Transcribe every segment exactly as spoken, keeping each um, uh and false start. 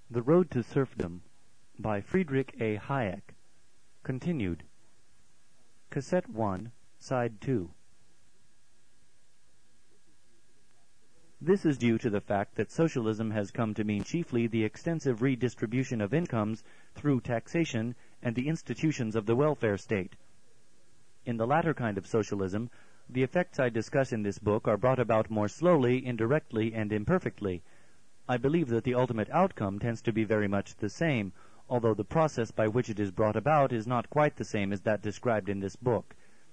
The Road to Serfdom by Friedrich A. Hayek. Continued. Cassette one, Side two. This is due to the fact that socialism has come to mean chiefly the extensive redistribution of incomes through taxation and the institutions of the welfare state. In the latter kind of socialism, the effects I discuss in this book are brought about more slowly, indirectly, and imperfectly. I believe that the ultimate outcome tends to be very much the same, although the process by which it is brought about is not quite the same as that described in this book.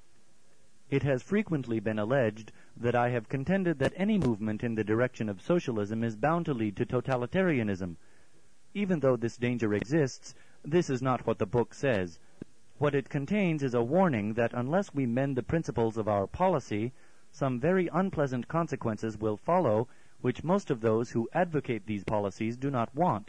It has frequently been alleged that I have contended that any movement in the direction of socialism is bound to lead to totalitarianism. Even though this danger exists, this is not what the book says. What it contains is a warning that unless we mend the principles of our policy, some very unpleasant consequences will follow, which most of those who advocate these policies do not want.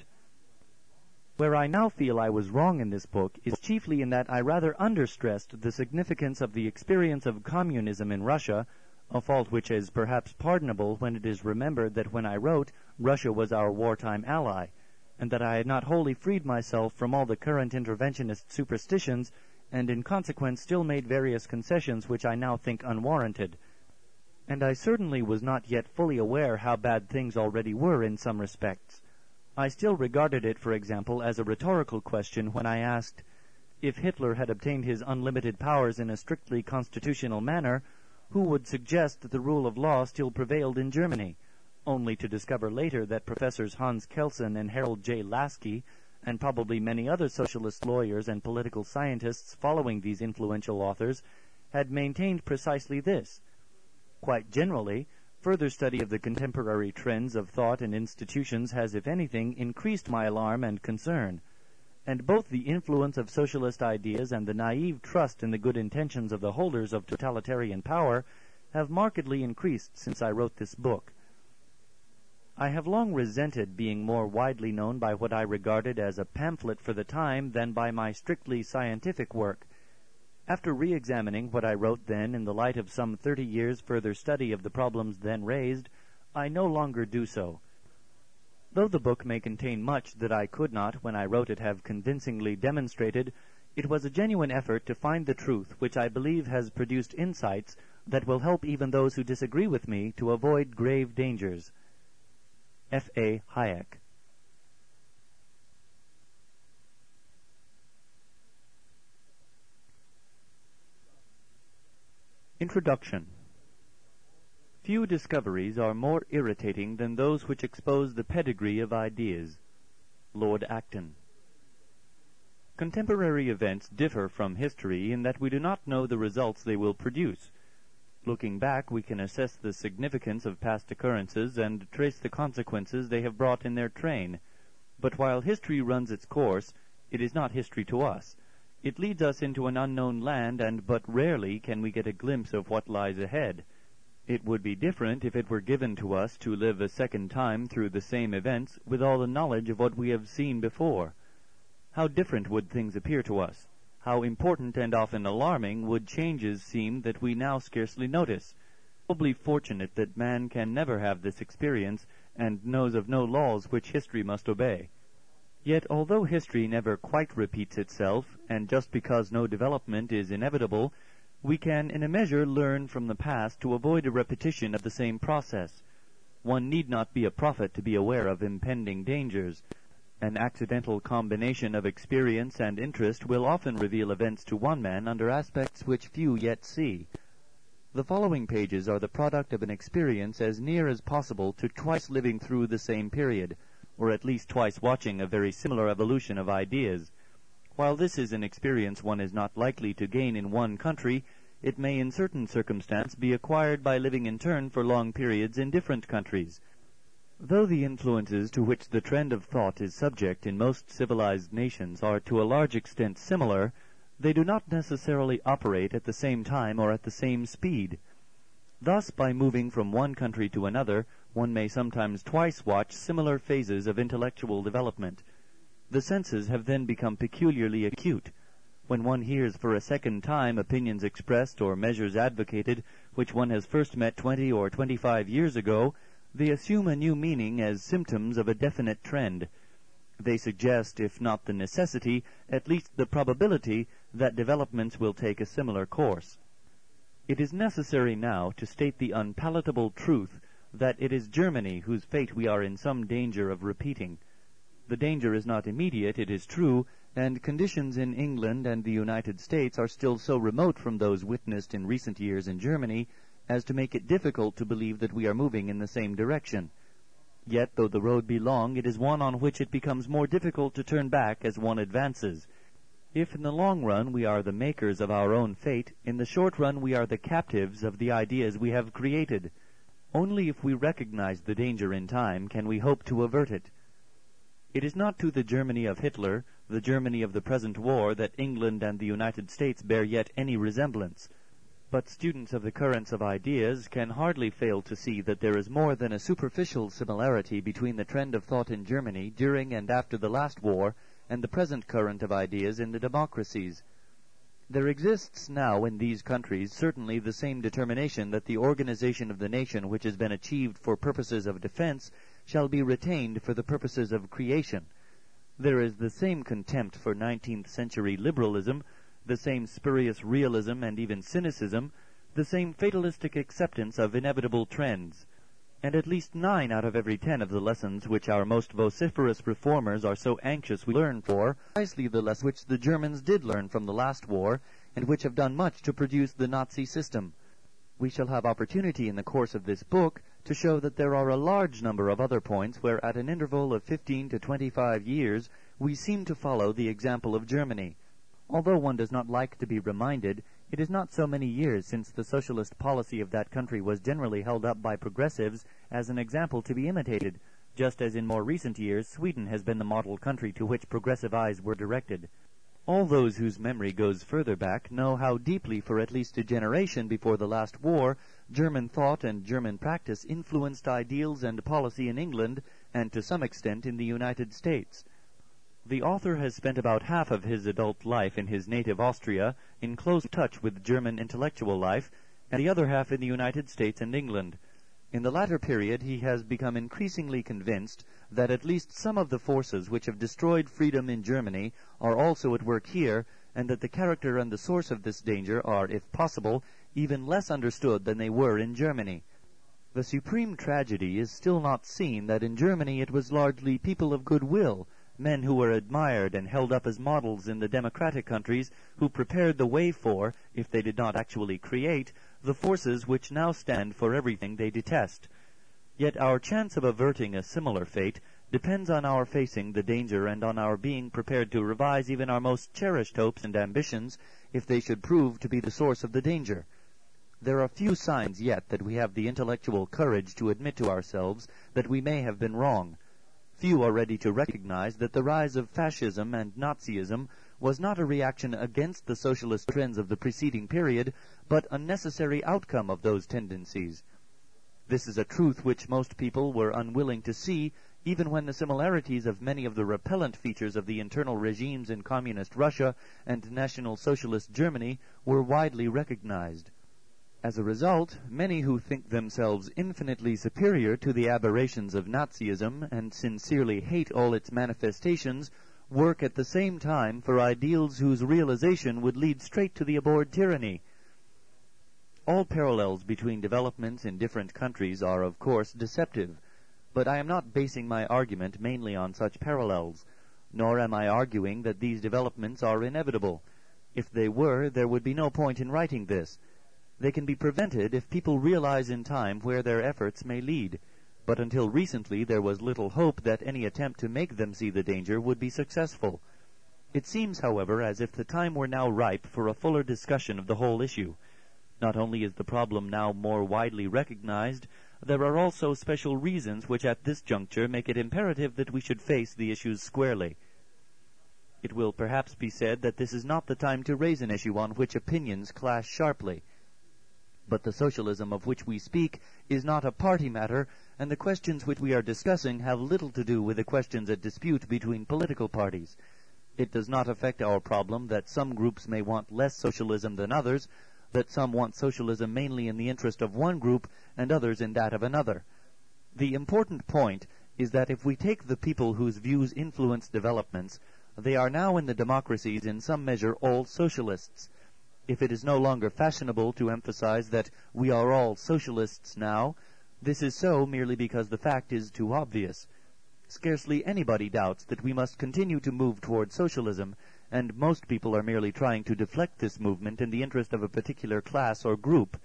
Where I now feel I was wrong in this book is chiefly in that I rather understressed the significance of the experience of communism in Russia, a fault which is perhaps pardonable when it is remembered that when I wrote, Russia was our wartime ally, and that I had not wholly freed myself from all the current interventionist superstitions, and in consequence still made various concessions which I now think unwarranted. And I certainly was not yet fully aware how bad things already were in some respects. I still regarded it, for example, as a rhetorical question when I asked, if Hitler had obtained his unlimited powers in a strictly constitutional manner, who would suggest that the rule of law still prevailed in Germany, only to discover later that Professors Hans Kelsen and Harold J. Lasky, and probably many other socialist lawyers and political scientists following these influential authors, had maintained precisely this. Quite generally, further study of the contemporary trends of thought and institutions has, if anything, increased my alarm and concern. And both the influence of socialist ideas and the naive trust in the good intentions of the holders of totalitarian power have markedly increased since I wrote this book. I have long resented being more widely known by what I regarded as a pamphlet for the time than by my strictly scientific work. After re-examining what I wrote then in the light of some thirty years' further study of the problems then raised, I no longer do so. Though the book may contain much that I could not, when I wrote it, have convincingly demonstrated, it was a genuine effort to find the truth which I believe has produced insights that will help even those who disagree with me to avoid grave dangers. F. A. Hayek. Introduction. Few discoveries are more irritating than those which expose the pedigree of ideas. Lord Acton. Contemporary events differ from history in that we do not know the results they will produce. Looking back, we can assess the significance of past occurrences and trace the consequences they have brought in their train. But while history runs its course, it is not history to us. It leads us into an unknown land, and but rarely can we get a glimpse of what lies ahead. It would be different if it were given to us to live a second time through the same events with all the knowledge of what we have seen before. How different would things appear to us? How important and often alarming would changes seem that we now scarcely notice? Probably fortunate that man can never have this experience, and knows of no laws which history must obey. Yet although history never quite repeats itself, and just because no development is inevitable, we can in a measure learn from the past to avoid a repetition of the same process. One need not be a prophet to be aware of impending dangers. An accidental combination of experience and interest will often reveal events to one man under aspects which few yet see. The following pages are the product of an experience as near as possible to twice living through the same period, or at least twice watching a very similar evolution of ideas. While this is an experience one is not likely to gain in one country, it may in certain circumstance be acquired by living in turn for long periods in different countries. Though the influences to which the trend of thought is subject in most civilized nations are to a large extent similar, they do not necessarily operate at the same time or at the same speed. Thus, by moving from one country to another, one may sometimes twice watch similar phases of intellectual development. The senses have then become peculiarly acute. When one hears for a second time opinions expressed or measures advocated which one has first met twenty or twenty-five years ago, they assume a new meaning as symptoms of a definite trend. They suggest, if not the necessity, at least the probability that developments will take a similar course. It is necessary now to state the unpalatable truth that it is Germany whose fate we are in some danger of repeating. The danger is not immediate, it is true, and conditions in England and the United States are still so remote from those witnessed in recent years in Germany as to make it difficult to believe that we are moving in the same direction. Yet, though the road be long, it is one on which it becomes more difficult to turn back as one advances. If in the long run we are the makers of our own fate, in the short run we are the captives of the ideas we have created. Only if we recognize the danger in time can we hope to avert it. It is not to the Germany of Hitler, the Germany of the present war, that England and the United States bear yet any resemblance. But students of the currents of ideas can hardly fail to see that there is more than a superficial similarity between the trend of thought in Germany during and after the last war and the present current of ideas in the democracies. There exists now in these countries certainly the same determination that the organization of the nation which has been achieved for purposes of defense shall be retained for the purposes of creation. There is the same contempt for nineteenth century liberalism, the same spurious realism and even cynicism, the same fatalistic acceptance of inevitable trends. And at least nine out of every ten of the lessons which our most vociferous reformers are so anxious we learn for, precisely the lessons which the Germans did learn from the last war, and which have done much to produce the Nazi system. We shall have opportunity in the course of this book to show that there are a large number of other points where at an interval of fifteen to twenty-five years we seem to follow the example of Germany. Although one does not like to be reminded, it is not so many years since the socialist policy of that country was generally held up by progressives as an example to be imitated, just as in more recent years Sweden has been the model country to which progressive eyes were directed. All those whose memory goes further back know how deeply for at least a generation before the last war German thought and German practice influenced ideals and policy in England and to some extent in the United States. The author has spent about half of his adult life in his native Austria in close touch with German intellectual life, and the other half in the United States and England. In the latter period he has become increasingly convinced that at least some of the forces which have destroyed freedom in Germany are also at work here, and that the character and the source of this danger are, if possible, even less understood than they were in Germany. The supreme tragedy is still not seen that in Germany it was largely people of goodwill, men who were admired and held up as models in the democratic countries, who prepared the way for, if they did not actually create, the forces which now stand for everything they detest. Yet our chance of averting a similar fate depends on our facing the danger and on our being prepared to revise even our most cherished hopes and ambitions if they should prove to be the source of the danger. There are few signs yet that we have the intellectual courage to admit to ourselves that we may have been wrong. Few are ready to recognize that the rise of fascism and Nazism was not a reaction against the socialist trends of the preceding period, but a necessary outcome of those tendencies. This is a truth which most people were unwilling to see, even when the similarities of many of the repellent features of the internal regimes in Communist Russia and National Socialist Germany were widely recognized. As a result, many who think themselves infinitely superior to the aberrations of Nazism and sincerely hate all its manifestations work at the same time for ideals whose realization would lead straight to the abhorred tyranny. All parallels between developments in different countries are, of course, deceptive, but I am not basing my argument mainly on such parallels, nor am I arguing that these developments are inevitable. If they were, there would be no point in writing this. They can be prevented if people realize in time where their efforts may lead, but until recently there was little hope that any attempt to make them see the danger would be successful. It seems, however, as if the time were now ripe for a fuller discussion of the whole issue. Not only is the problem now more widely recognized, there are also special reasons which at this juncture make it imperative that we should face the issues squarely. It will perhaps be said that this is not the time to raise an issue on which opinions clash sharply. But the socialism of which we speak is not a party matter, and the questions which we are discussing have little to do with the questions at dispute between political parties. It does not affect our problem that some groups may want less socialism than others, that some want socialism mainly in the interest of one group and others in that of another. The important point is that if we take the people whose views influence developments, they are now in the democracies in some measure all socialists. If it is no longer fashionable to emphasize that we are all socialists now, this is so merely because the fact is too obvious. Scarcely anybody doubts that we must continue to move toward socialism, and most people are merely trying to deflect this movement in the interest of a particular class or group.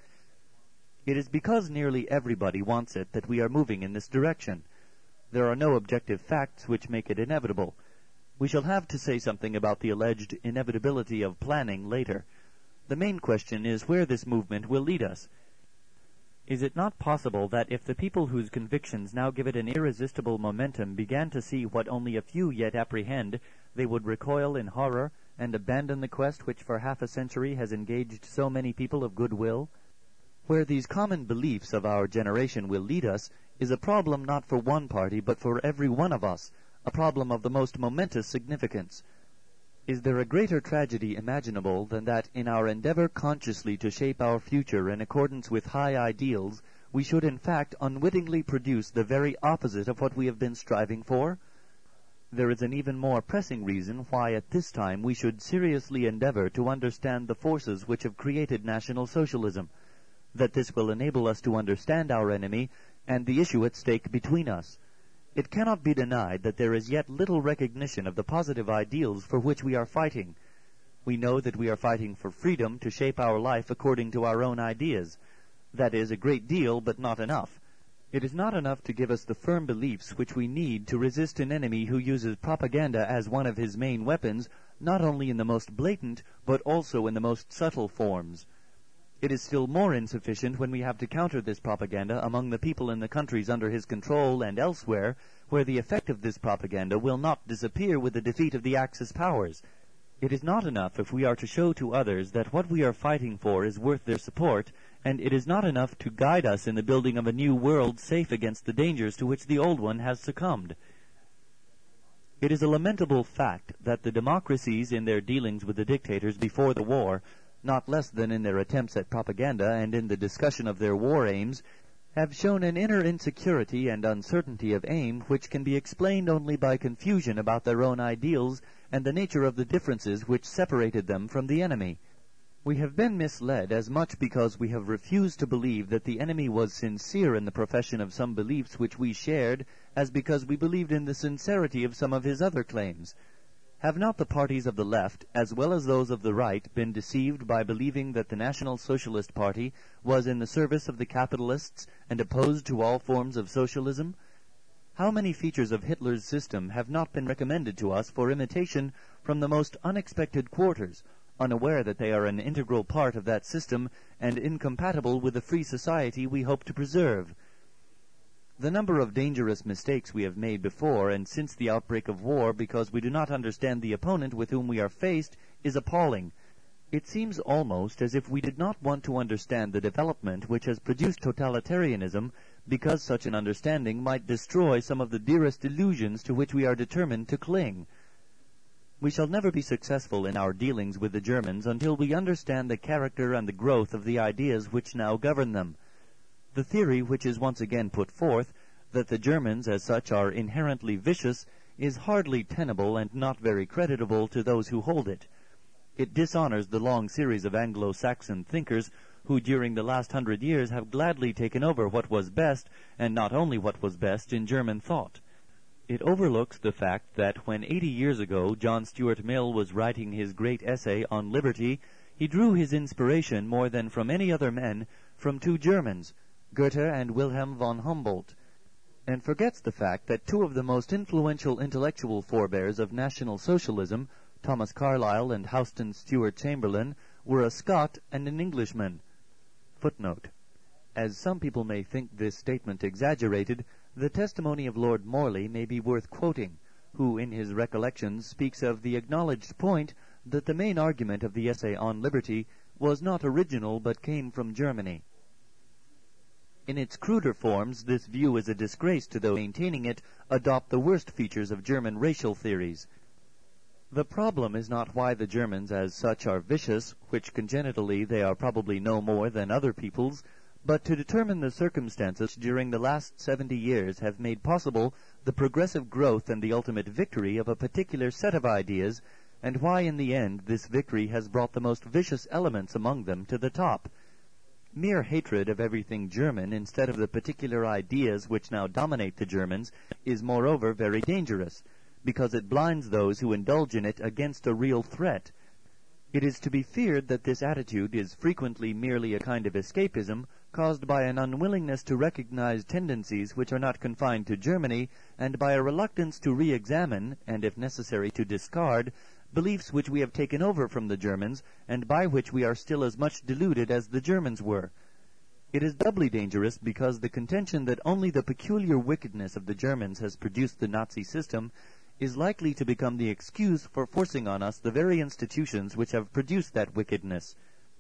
It is because nearly everybody wants it that we are moving in this direction. There are no objective facts which make it inevitable. We shall have to say something about the alleged inevitability of planning later. The main question is where this movement will lead us. Is it not possible that if the people whose convictions now give it an irresistible momentum began to see what only a few yet apprehend, they would recoil in horror and abandon the quest which for half a century has engaged so many people of good will? Where these common beliefs of our generation will lead us is a problem not for one party but for every one of us, a problem of the most momentous significance. Is there a greater tragedy imaginable than that in our endeavor consciously to shape our future in accordance with high ideals, we should in fact unwittingly produce the very opposite of what we have been striving for? There is an even more pressing reason why at this time we should seriously endeavor to understand the forces which have created National Socialism, that this will enable us to understand our enemy and the issue at stake between us. It cannot be denied that there is yet little recognition of the positive ideals for which we are fighting. We know that we are fighting for freedom to shape our life according to our own ideas. That is a great deal, but not enough. It is not enough to give us the firm beliefs which we need to resist an enemy who uses propaganda as one of his main weapons, not only in the most blatant, but also in the most subtle forms. It is still more insufficient when we have to counter this propaganda among the people in the countries under his control and elsewhere, where the effect of this propaganda will not disappear with the defeat of the Axis powers. It is not enough if we are to show to others that what we are fighting for is worth their support, and it is not enough to guide us in the building of a new world safe against the dangers to which the old one has succumbed. It is a lamentable fact that the democracies in their dealings with the dictators before the war, not less than in their attempts at propaganda and in the discussion of their war aims, have shown an inner insecurity and uncertainty of aim which can be explained only by confusion about their own ideals and the nature of the differences which separated them from the enemy. We have been misled as much because we have refused to believe that the enemy was sincere in the profession of some beliefs which we shared, as because we believed in the sincerity of some of his other claims. Have not the parties of the left, as well as those of the right, been deceived by believing that the National Socialist Party was in the service of the capitalists and opposed to all forms of socialism? How many features of Hitler's system have not been recommended to us for imitation from the most unexpected quarters, unaware that they are an integral part of that system and incompatible with the free society we hope to preserve? The number of dangerous mistakes we have made before and since the outbreak of war because we do not understand the opponent with whom we are faced is appalling. It seems almost as if we did not want to understand the development which has produced totalitarianism because such an understanding might destroy some of the dearest illusions to which we are determined to cling. We shall never be successful in our dealings with the Germans until we understand the character and the growth of the ideas which now govern them. The theory which is once again put forth, that the Germans as such are inherently vicious, is hardly tenable and not very creditable to those who hold it. It dishonors the long series of Anglo-Saxon thinkers who during the last hundred years have gladly taken over what was best, and not only what was best, in German thought. It overlooks the fact that when eighty years ago John Stuart Mill was writing his great essay on liberty, he drew his inspiration more than from any other men from two Germans, Goethe and Wilhelm von Humboldt, and forgets the fact that two of the most influential intellectual forebears of National Socialism, Thomas Carlyle and Houston Stewart Chamberlain, were a Scot and an Englishman. Footnote. As some people may think this statement exaggerated, the testimony of Lord Morley may be worth quoting, who in his recollections speaks of the acknowledged point that the main argument of the essay on liberty was not original but came from Germany. In its cruder forms, this view is a disgrace to those maintaining it adopt the worst features of German racial theories. The problem is not why the Germans as such are vicious, which congenitally they are probably no more than other peoples, but to determine the circumstances during the last seventy years have made possible the progressive growth and the ultimate victory of a particular set of ideas, and why in the end this victory has brought the most vicious elements among them to the top. Mere hatred of everything German instead of the particular ideas which now dominate the Germans is moreover very dangerous, because it blinds those who indulge in it against a real threat. It is to be feared that this attitude is frequently merely a kind of escapism caused by an unwillingness to recognize tendencies which are not confined to Germany, and by a reluctance to re-examine, and if necessary to discard, beliefs which we have taken over from the Germans, and by which we are still as much deluded as the Germans were. It is doubly dangerous because the contention that only the peculiar wickedness of the Germans has produced the Nazi system is likely to become the excuse for forcing on us the very institutions which have produced that wickedness.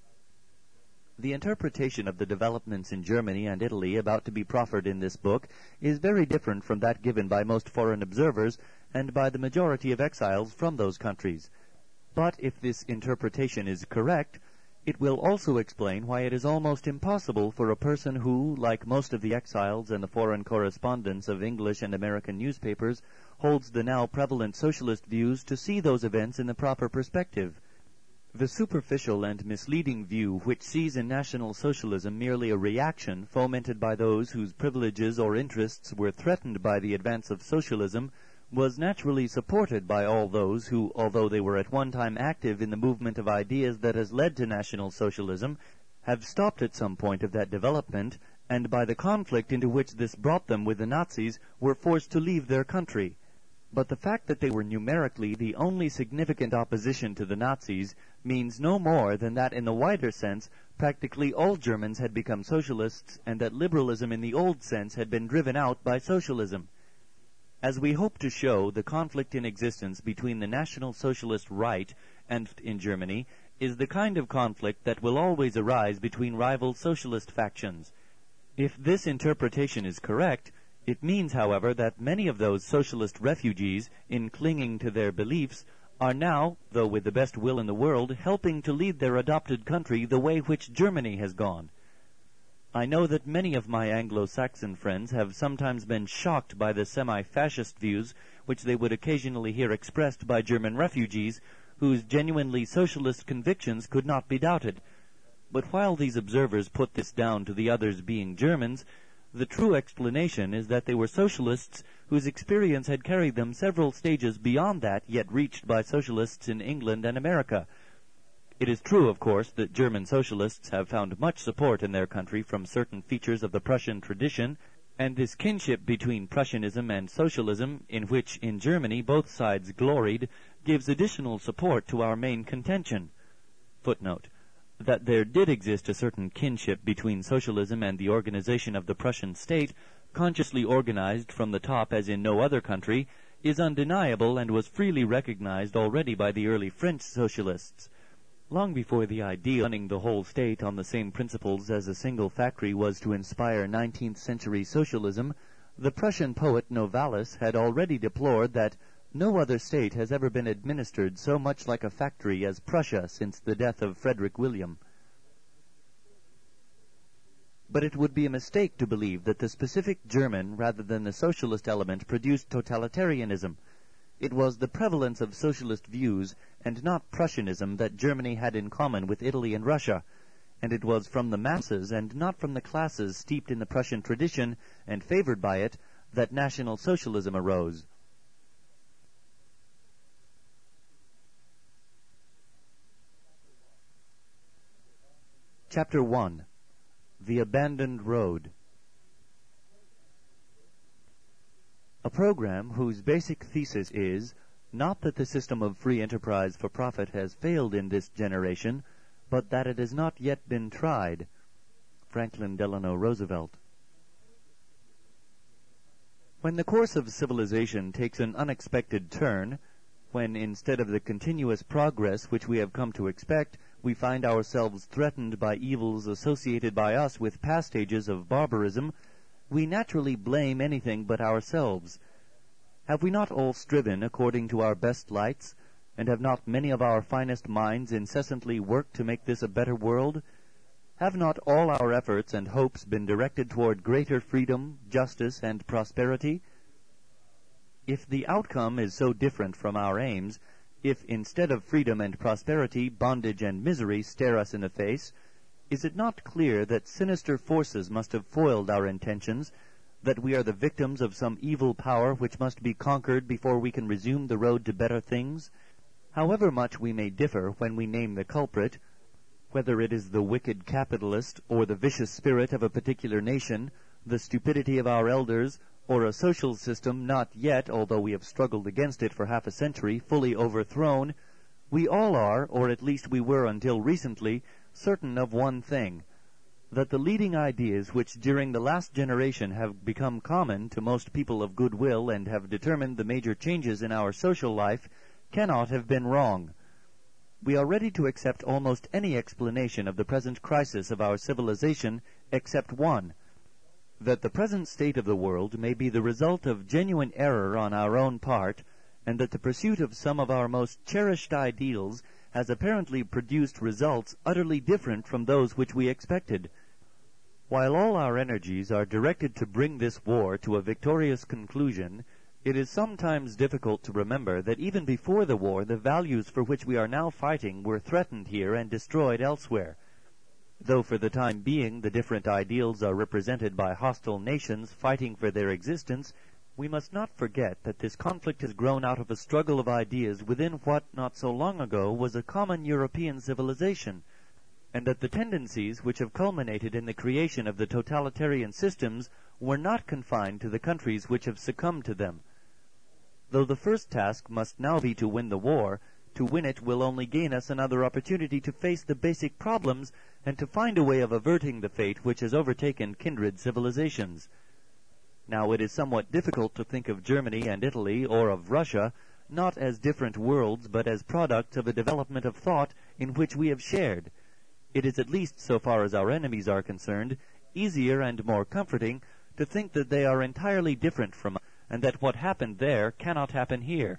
The interpretation of the developments in Germany and Italy about to be proffered in this book is very different from that given by most foreign observers and by the majority of exiles from those countries. But if this interpretation is correct, it will also explain why it is almost impossible for a person who, like most of the exiles and the foreign correspondents of English and American newspapers, holds the now prevalent socialist views, to see those events in the proper perspective. The superficial and misleading view which sees in National Socialism merely a reaction fomented by those whose privileges or interests were threatened by the advance of socialism was naturally supported by all those who, although they were at one time active in the movement of ideas that has led to National Socialism, have stopped at some point of that development, and by the conflict into which this brought them with the Nazis, were forced to leave their country. But the fact that they were numerically the only significant opposition to the Nazis means no more than that in the wider sense practically all Germans had become socialists, and that liberalism in the old sense had been driven out by socialism. As we hope to show, the conflict in existence between the National Socialist right and in Germany is the kind of conflict that will always arise between rival socialist factions. If this interpretation is correct, it means, however, that many of those socialist refugees, in clinging to their beliefs, are now, though with the best will in the world, helping to lead their adopted country the way which Germany has gone. I know that many of my Anglo-Saxon friends have sometimes been shocked by the semi-fascist views which they would occasionally hear expressed by German refugees, whose genuinely socialist convictions could not be doubted. But while these observers put this down to the others being Germans, the true explanation is that they were socialists whose experience had carried them several stages beyond that yet reached by socialists in England and America. It is true, of course, that German socialists have found much support in their country from certain features of the Prussian tradition, and this kinship between Prussianism and socialism, in which in Germany both sides gloried, gives additional support to our main contention. Footnote. That there did exist a certain kinship between socialism and the organization of the Prussian state, consciously organized from the top as in no other country, is undeniable and was freely recognized already by the early French socialists. Long before the idea of running the whole state on the same principles as a single factory was to inspire nineteenth century socialism, the Prussian poet Novalis had already deplored that no other state has ever been administered so much like a factory as Prussia since the death of Frederick William. But it would be a mistake to believe that the specific German rather than the socialist element produced totalitarianism. It was the prevalence of socialist views and not Prussianism that Germany had in common with Italy and Russia, and it was from the masses and not from the classes steeped in the Prussian tradition and favored by it that National Socialism arose. Chapter one. The Abandoned Road. A program whose basic thesis is not that the system of free enterprise for profit has failed in this generation, but that it has not yet been tried. Franklin Delano Roosevelt. When the course of civilization takes an unexpected turn, when instead of the continuous progress which we have come to expect, we find ourselves threatened by evils associated by us with past ages of barbarism, we naturally blame anything but ourselves. Have we not all striven according to our best lights, and have not many of our finest minds incessantly worked to make this a better world? Have not all our efforts and hopes been directed toward greater freedom, justice, and prosperity? If the outcome is so different from our aims, if instead of freedom and prosperity, bondage and misery stare us in the face, is it not clear that sinister forces must have foiled our intentions, that we are the victims of some evil power which must be conquered before we can resume the road to better things? However much we may differ when we name the culprit, whether it is the wicked capitalist or the vicious spirit of a particular nation, the stupidity of our elders, or a social system not yet, although we have struggled against it for half a century, fully overthrown, we all are, or at least we were until recently, certain of one thing, that the leading ideas which during the last generation have become common to most people of goodwill and have determined the major changes in our social life cannot have been wrong. We are ready to accept almost any explanation of the present crisis of our civilization except one, that the present state of the world may be the result of genuine error on our own part, and that the pursuit of some of our most cherished ideals has apparently produced results utterly different from those which we expected. While all our energies are directed to bring this war to a victorious conclusion, it is sometimes difficult to remember that even before the war the values for which we are now fighting were threatened here and destroyed elsewhere. Though for the time being the different ideals are represented by hostile nations fighting for their existence, we must not forget that this conflict has grown out of a struggle of ideas within what not so long ago was a common European civilization, and that the tendencies which have culminated in the creation of the totalitarian systems were not confined to the countries which have succumbed to them. Though the first task must now be to win the war, to win it will only gain us another opportunity to face the basic problems and to find a way of averting the fate which has overtaken kindred civilizations. Now it is somewhat difficult to think of Germany and Italy, or of Russia, not as different worlds, but as products of a development of thought in which we have shared. It is, at least so far as our enemies are concerned, easier and more comforting to think that they are entirely different from us, and that what happened there cannot happen here.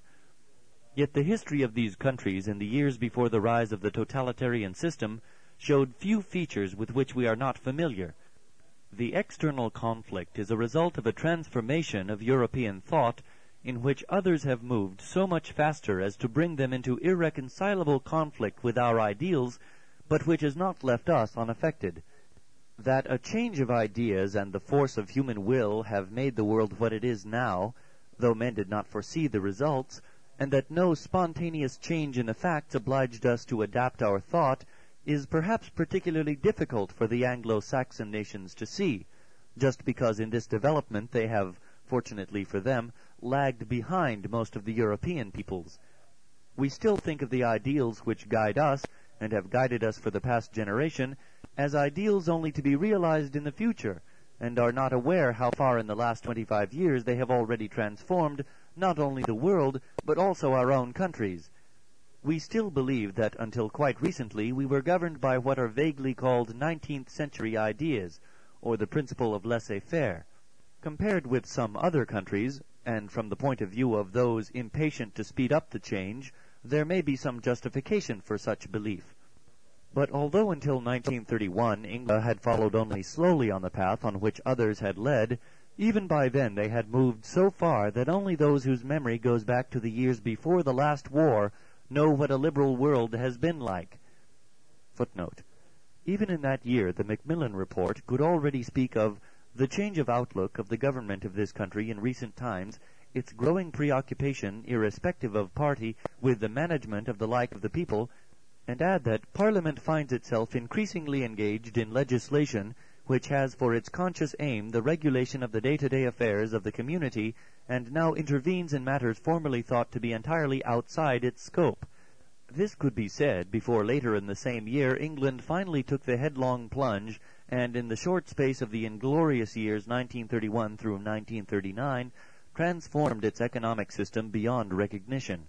Yet the history of these countries in the years before the rise of the totalitarian system showed few features with which we are not familiar. The external conflict is a result of a transformation of European thought in which others have moved so much faster as to bring them into irreconcilable conflict with our ideals, but which has not left us unaffected. That a change of ideas and the force of human will have made the world what it is now, though men did not foresee the results, and that no spontaneous change in the facts obliged us to adapt our thought, is perhaps particularly difficult for the Anglo-Saxon nations to see, just because in this development they have, fortunately for them, lagged behind most of the European peoples. We still think of the ideals which guide us, and have guided us for the past generation, as ideals only to be realized in the future, and are not aware how far in the last twenty-five years they have already transformed not only the world, but also our own countries. We still believe that until quite recently we were governed by what are vaguely called nineteenth century ideas, or the principle of laissez-faire. Compared with some other countries, and from the point of view of those impatient to speed up the change, there may be some justification for such belief. But although until nineteen thirty-one England had followed only slowly on the path on which others had led, even by then they had moved so far that only those whose memory goes back to the years before the last war know what a liberal world has been like. Footnote. Even in that year, the Macmillan Report could already speak of the change of outlook of the government of this country in recent times, its growing preoccupation, irrespective of party, with the management of the life of the people, and add that Parliament finds itself increasingly engaged in legislation which has for its conscious aim the regulation of the day-to-day affairs of the community, and now intervenes in matters formerly thought to be entirely outside its scope. This could be said before later in the same year England finally took the headlong plunge, and in the short space of the inglorious years nineteen thirty-one through nineteen thirty-nine, transformed its economic system beyond recognition.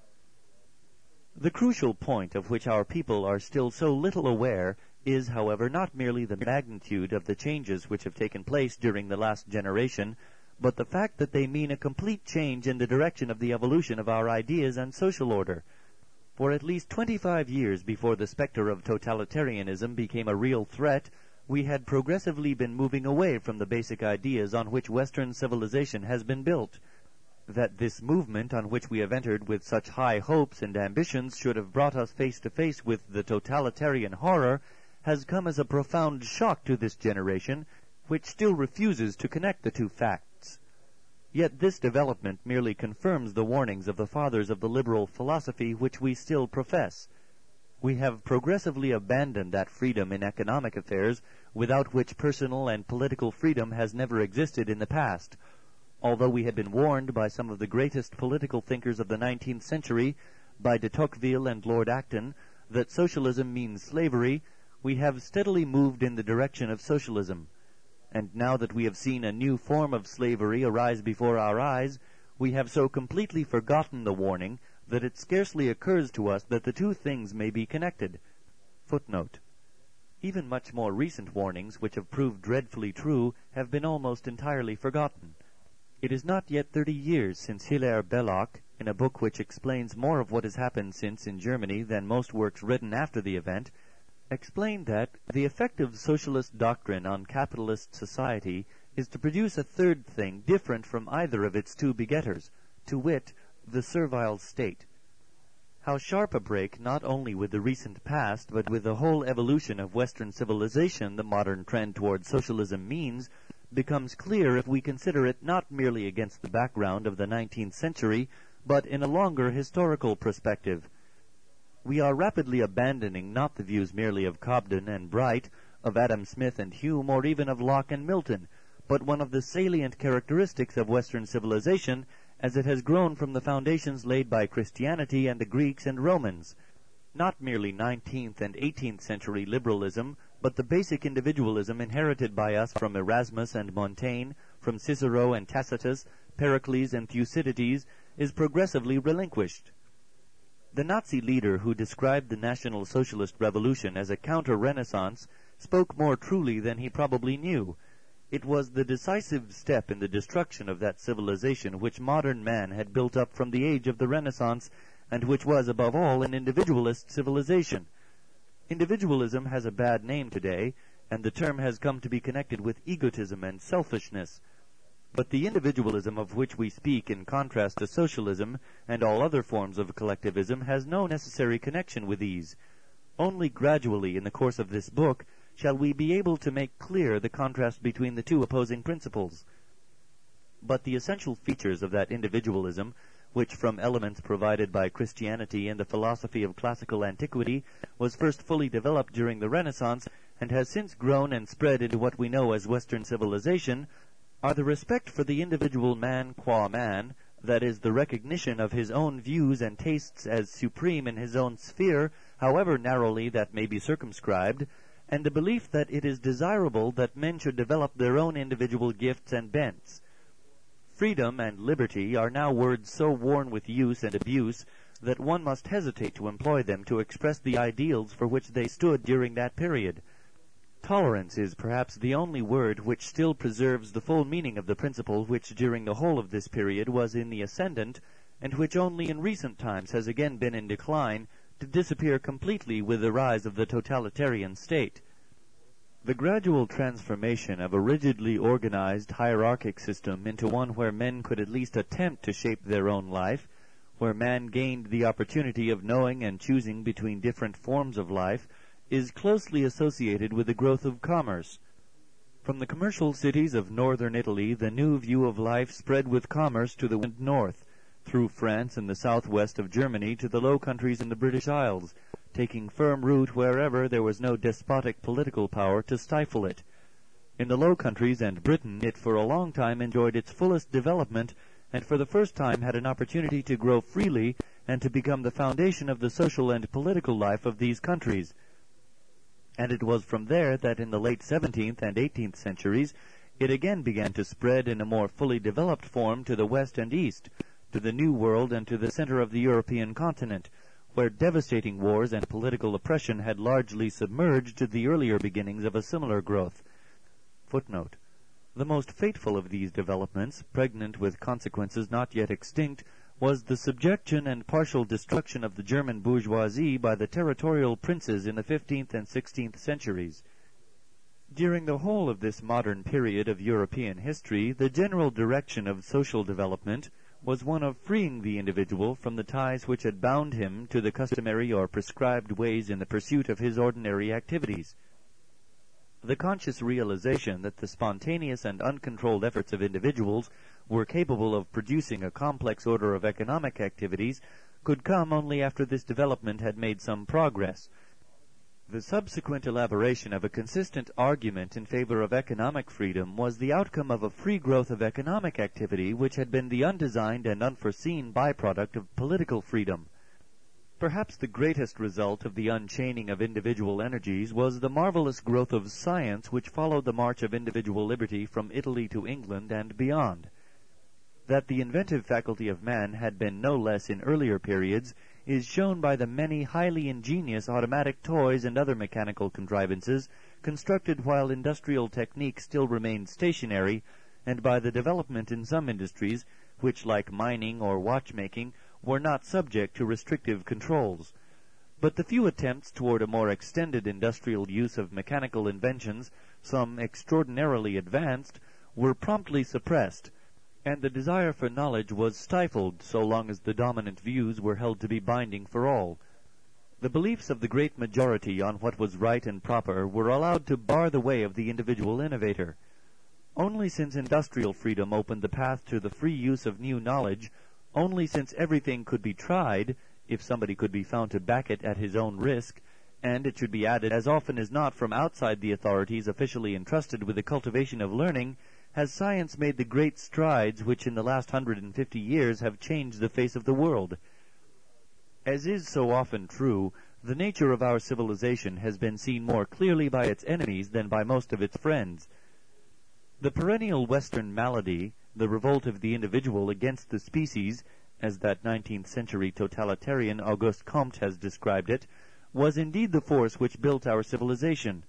The crucial point of which our people are still so little aware is, however, not merely the magnitude of the changes which have taken place during the last generation, but the fact that they mean a complete change in the direction of the evolution of our ideas and social order. For at least twenty-five years before the specter of totalitarianism became a real threat, we had progressively been moving away from the basic ideas on which Western civilization has been built. That this movement on which we have entered with such high hopes and ambitions should have brought us face to face with the totalitarian horror has come as a profound shock to this generation, which still refuses to connect the two facts. Yet this development merely confirms the warnings of the fathers of the liberal philosophy which we still profess. We have progressively abandoned that freedom in economic affairs without which personal and political freedom has never existed in the past. Although we had been warned by some of the greatest political thinkers of the nineteenth century, by de Tocqueville and Lord Acton, that socialism means slavery, we have steadily moved in the direction of socialism. And now that we have seen a new form of slavery arise before our eyes, we have so completely forgotten the warning that it scarcely occurs to us that the two things may be connected. Footnote. Even much more recent warnings, which have proved dreadfully true, have been almost entirely forgotten. It is not yet thirty years since Hilaire Belloc, in a book which explains more of what has happened since in Germany than most works written after the event, explained that the effect of socialist doctrine on capitalist society is to produce a third thing different from either of its two begetters, to wit, the servile state. How sharp a break not only with the recent past, but with the whole evolution of Western civilization the modern trend toward socialism means, becomes clear if we consider it not merely against the background of the nineteenth century, but in a longer historical perspective. We are rapidly abandoning not the views merely of Cobden and Bright, of Adam Smith and Hume, or even of Locke and Milton, but one of the salient characteristics of Western civilization as it has grown from the foundations laid by Christianity and the Greeks and Romans. Not merely nineteenth and eighteenth century liberalism, but the basic individualism inherited by us from Erasmus and Montaigne, from Cicero and Tacitus, Pericles and Thucydides, is progressively relinquished. The Nazi leader who described the National Socialist Revolution as a counter-Renaissance spoke more truly than he probably knew. It was the decisive step in the destruction of that civilization which modern man had built up from the age of the Renaissance, and which was, above all, an individualist civilization. Individualism has a bad name today, and the term has come to be connected with egotism and selfishness. But the individualism of which we speak in contrast to socialism and all other forms of collectivism has no necessary connection with these. Only gradually in the course of this book shall we be able to make clear the contrast between the two opposing principles. But the essential features of that individualism, which from elements provided by Christianity and the philosophy of classical antiquity was first fully developed during the Renaissance and has since grown and spread into what we know as Western civilization, are the respect for the individual man qua man, that is, the recognition of his own views and tastes as supreme in his own sphere, however narrowly that may be circumscribed, and the belief that it is desirable that men should develop their own individual gifts and bents. Freedom and liberty are now words so worn with use and abuse that one must hesitate to employ them to express the ideals for which they stood during that period. Tolerance is perhaps the only word which still preserves the full meaning of the principle which during the whole of this period was in the ascendant, and which only in recent times has again been in decline, to disappear completely with the rise of the totalitarian state. The gradual transformation of a rigidly organized hierarchic system into one where men could at least attempt to shape their own life, where man gained the opportunity of knowing and choosing between different forms of life, is closely associated with the growth of commerce. From the commercial cities of northern Italy, the new view of life spread with commerce to the wind north, through France and the southwest of Germany to the Low Countries and the British Isles, taking firm root wherever there was no despotic political power to stifle it. In the Low Countries and Britain, it for a long time enjoyed its fullest development, and for the first time had an opportunity to grow freely and to become the foundation of the social and political life of these countries. And it was from there that in the late seventeenth and eighteenth centuries it again began to spread in a more fully developed form to the west and east, to the New World and to the center of the European continent, where devastating wars and political oppression had largely submerged the earlier beginnings of a similar growth. Footnote. The most fateful of these developments, pregnant with consequences not yet extinct, was the subjection and partial destruction of the German bourgeoisie by the territorial princes in the fifteenth and sixteenth centuries. During the whole of this modern period of European history, the general direction of social development, was one of freeing the individual from the ties which had bound him to the customary or prescribed ways in the pursuit of his ordinary activities. The conscious realization that the spontaneous and uncontrolled efforts of individuals were capable of producing a complex order of economic activities could come only after this development had made some progress. The subsequent elaboration of a consistent argument in favor of economic freedom was the outcome of a free growth of economic activity which had been the undesigned and unforeseen byproduct of political freedom. Perhaps the greatest result of the unchaining of individual energies was the marvelous growth of science which followed the march of individual liberty from Italy to England and beyond. That the inventive faculty of man had been no less in earlier periods is shown by the many highly ingenious automatic toys and other mechanical contrivances constructed while industrial technique still remained stationary, and by the development in some industries which, like mining or watchmaking, were not subject to restrictive controls. But the few attempts toward a more extended industrial use of mechanical inventions, some extraordinarily advanced, were promptly suppressed, and the desire for knowledge was stifled so long as the dominant views were held to be binding for all. The beliefs of the great majority on what was right and proper were allowed to bar the way of the individual innovator. Only since industrial freedom opened the path to the free use of new knowledge, only since everything could be tried, if somebody could be found to back it at his own risk, and it should be added as often as not from outside the authorities officially entrusted with the cultivation of learning, has science made the great strides which in the last hundred and fifty years have changed the face of the world. As is so often true, the nature of our civilization has been seen more clearly by its enemies than by most of its friends. The perennial Western malady, the revolt of the individual against the species, as that nineteenth century totalitarian Auguste Comte has described it, was indeed the force which built our civilization.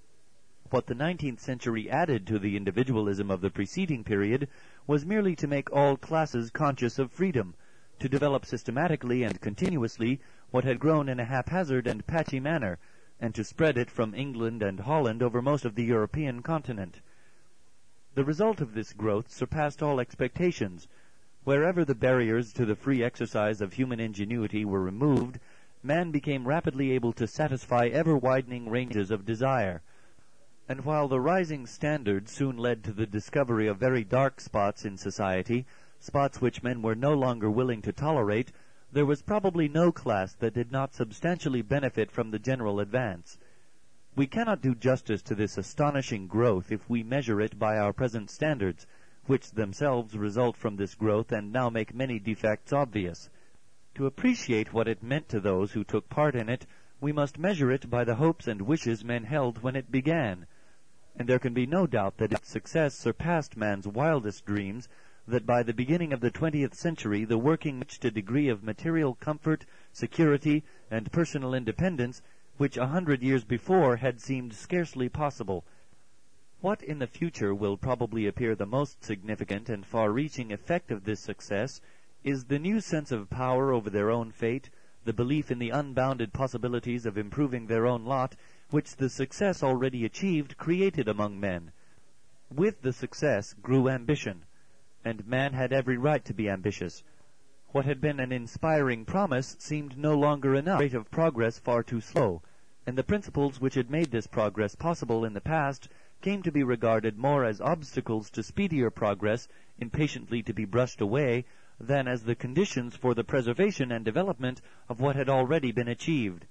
What the nineteenth century added to the individualism of the preceding period was merely to make all classes conscious of freedom, to develop systematically and continuously what had grown in a haphazard and patchy manner, and to spread it from England and Holland over most of the European continent. The result of this growth surpassed all expectations. Wherever the barriers to the free exercise of human ingenuity were removed, man became rapidly able to satisfy ever-widening ranges of desire. And while the rising standard soon led to the discovery of very dark spots in society, spots which men were no longer willing to tolerate, there was probably no class that did not substantially benefit from the general advance. We cannot do justice to this astonishing growth if we measure it by our present standards, which themselves result from this growth and now make many defects obvious. To appreciate what it meant to those who took part in it, we must measure it by the hopes and wishes men held when it began. And there can be no doubt that its success surpassed man's wildest dreams, that by the beginning of the twentieth century the working reached a degree of material comfort, security, and personal independence which a hundred years before had seemed scarcely possible. What in the future will probably appear the most significant and far-reaching effect of this success is the new sense of power over their own fate, the belief in the unbounded possibilities of improving their own lot, which the success already achieved created among men. With the success grew ambition, and man had every right to be ambitious. What had been an inspiring promise seemed no longer enough, the rate of progress far too slow, and the principles which had made this progress possible in the past came to be regarded more as obstacles to speedier progress, impatiently to be brushed away, than as the conditions for the preservation and development of what had already been achieved.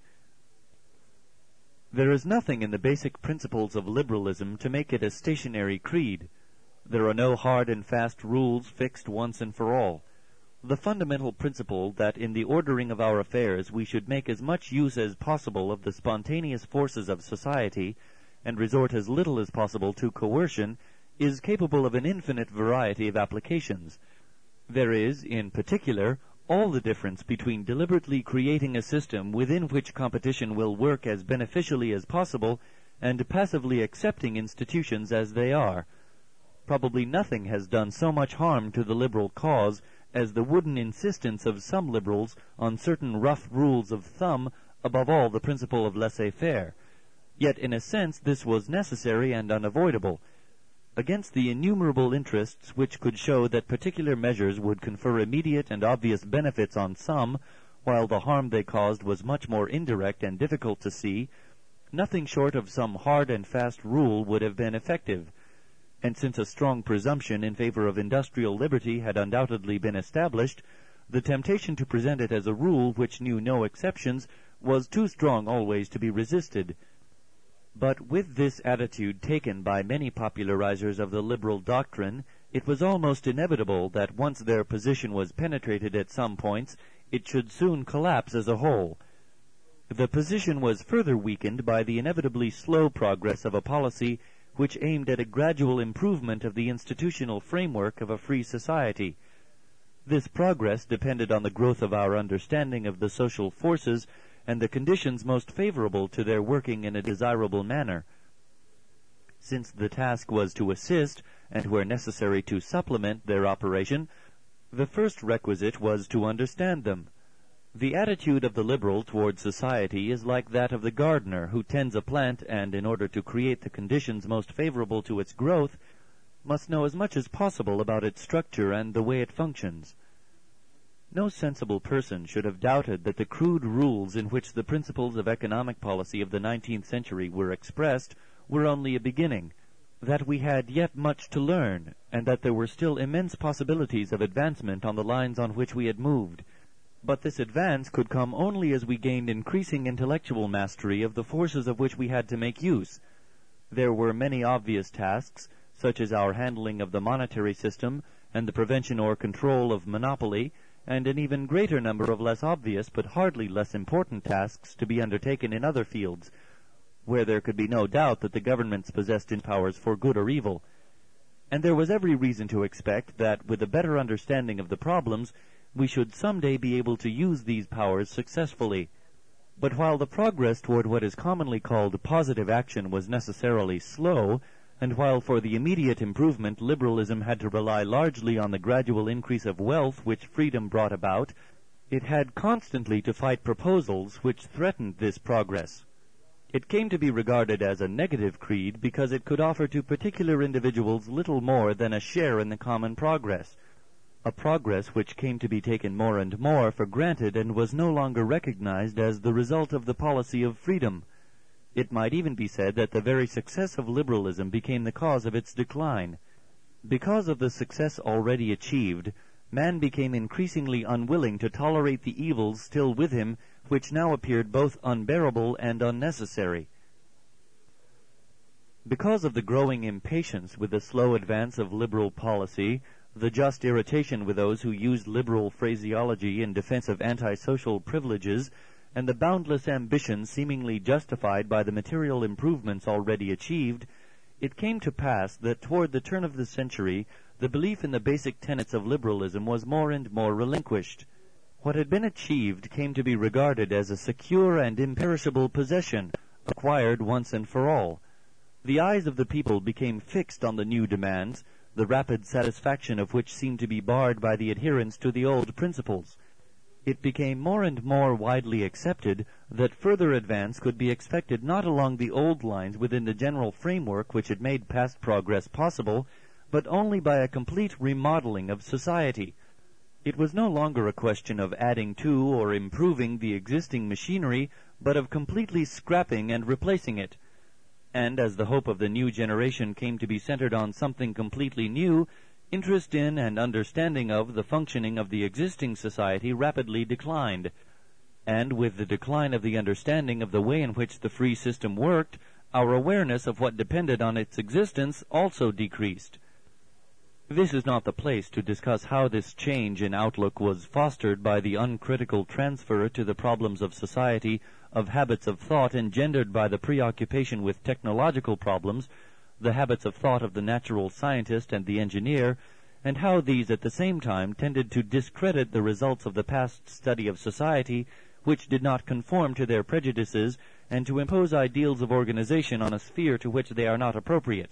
There is nothing in the basic principles of liberalism to make it a stationary creed. There are no hard and fast rules fixed once and for all. The fundamental principle that in the ordering of our affairs we should make as much use as possible of the spontaneous forces of society, and resort as little as possible to coercion, is capable of an infinite variety of applications. There is, in particular, all the difference between deliberately creating a system within which competition will work as beneficially as possible and passively accepting institutions as they are. Probably nothing has done so much harm to the liberal cause as the wooden insistence of some liberals on certain rough rules of thumb, above all the principle of laissez-faire. Yet in a sense this was necessary and unavoidable. against the innumerable interests which could show that particular measures would confer immediate and obvious benefits on some, while the harm they caused was much more indirect and difficult to see, nothing short of some hard and fast rule would have been effective. And since a strong presumption in favor of industrial liberty had undoubtedly been established, the temptation to present it as a rule which knew no exceptions was too strong always to be resisted. But with this attitude taken by many popularizers of the liberal doctrine, it was almost inevitable that once their position was penetrated at some points, it should soon collapse as a whole. The position was further weakened by the inevitably slow progress of a policy which aimed at a gradual improvement of the institutional framework of a free society. This progress depended on the growth of our understanding of the social forces and the conditions most favorable to their working in a desirable manner. Since the task was to assist, and where necessary to supplement, their operation, the first requisite was to understand them. The attitude of the liberal toward society is like that of the gardener who tends a plant and, in order to create the conditions most favorable to its growth, must know as much as possible about its structure and the way it functions. No sensible person should have doubted that the crude rules in which the principles of economic policy of the nineteenth century were expressed were only a beginning, that we had yet much to learn, and that there were still immense possibilities of advancement on the lines on which we had moved. But this advance could come only as we gained increasing intellectual mastery of the forces of which we had to make use. There were many obvious tasks, such as our handling of the monetary system and the prevention or control of monopoly, and an even greater number of less obvious but hardly less important tasks to be undertaken in other fields, where there could be no doubt that the governments possessed in powers for good or evil. And there was every reason to expect that, with a better understanding of the problems, we should some day be able to use these powers successfully. But while the progress toward what is commonly called positive action was necessarily slow, and while for the immediate improvement liberalism had to rely largely on the gradual increase of wealth which freedom brought about, it had constantly to fight proposals which threatened this progress. It came to be regarded as a negative creed because it could offer to particular individuals little more than a share in the common progress, a progress which came to be taken more and more for granted and was no longer recognized as the result of the policy of freedom. It might even be said that the very success of liberalism became the cause of its decline. Because of the success already achieved, man became increasingly unwilling to tolerate the evils still with him, which now appeared both unbearable and unnecessary. Because of the growing impatience with the slow advance of liberal policy, the just irritation with those who used liberal phraseology in defense of antisocial privileges, and the boundless ambition seemingly justified by the material improvements already achieved, it came to pass that toward the turn of the century the belief in the basic tenets of liberalism was more and more relinquished. What had been achieved came to be regarded as a secure and imperishable possession, acquired once and for all. The eyes of the people became fixed on the new demands, the rapid satisfaction of which seemed to be barred by the adherence to the old principles. It became more and more widely accepted that further advance could be expected not along the old lines within the general framework which had made past progress possible, but only by a complete remodeling of society. It was no longer a question of adding to or improving the existing machinery, but of completely scrapping and replacing it. And as the hope of the new generation came to be centered on something completely new, interest in and understanding of the functioning of the existing society rapidly declined. And with the decline of the understanding of the way in which the free system worked, our awareness of what depended on its existence also decreased. This is not the place to discuss how this change in outlook was fostered by the uncritical transfer to the problems of society of habits of thought engendered by the preoccupation with technological problems, the habits of thought of the natural scientist and the engineer, and how these at the same time tended to discredit the results of the past study of society, which did not conform to their prejudices, and to impose ideals of organization on a sphere to which they are not appropriate.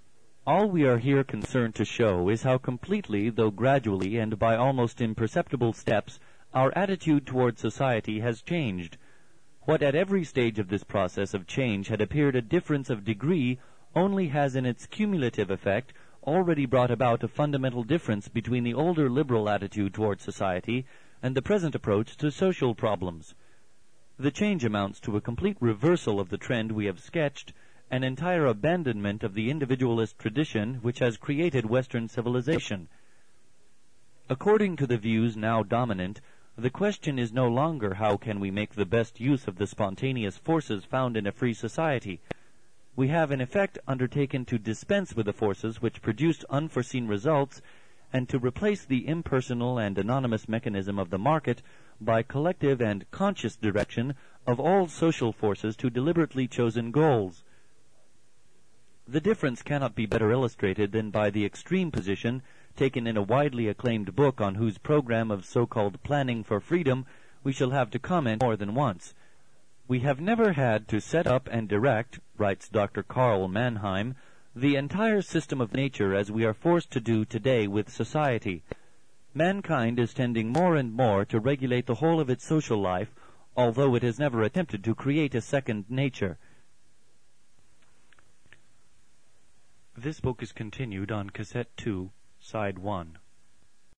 All we are here concerned to show is how completely, though gradually and by almost imperceptible steps, our attitude toward society has changed. What at every stage of this process of change had appeared a difference of degree only has in its cumulative effect already brought about a fundamental difference between the older liberal attitude toward society and the present approach to social problems. The change amounts to a complete reversal of the trend we have sketched, an entire abandonment of the individualist tradition which has created Western civilization. According to the views now dominant, the question is no longer how can we make the best use of the spontaneous forces found in a free society. We have in effect undertaken to dispense with the forces which produced unforeseen results and to replace the impersonal and anonymous mechanism of the market by collective and conscious direction of all social forces to deliberately chosen goals. The difference cannot be better illustrated than by the extreme position taken in a widely acclaimed book on whose program of so-called planning for freedom we shall have to comment more than once. We have never had to set up and direct, writes Doctor Karl Mannheim, the entire system of nature as we are forced to do today with society. Mankind is tending more and more to regulate the whole of its social life, although it has never attempted to create a second nature. This book is continued on Cassette two, Side one.